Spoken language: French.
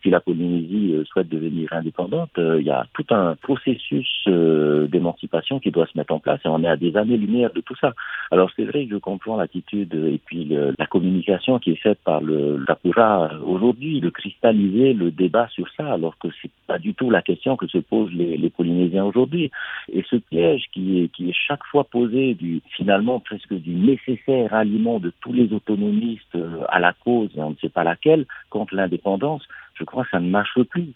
si la Polynésie souhaite devenir indépendante, il y a tout un processus d'émancipation qui doit se mettre en place et on est à des années-lumière de tout ça. Alors c'est vrai que je comprends l'attitude et puis la communication qui est faite par le Tapura aujourd'hui, de cristalliser le débat sur ça, alors que c'est pas du tout la question que se posent les Polynésiens aujourd'hui. Et ce piège qui est chaque fois posé finalement presque du nécessaire aliment de tous les autonomistes à la cause, on ne sait pas laquelle, contre l'indépendance, je crois que ça ne marche plus.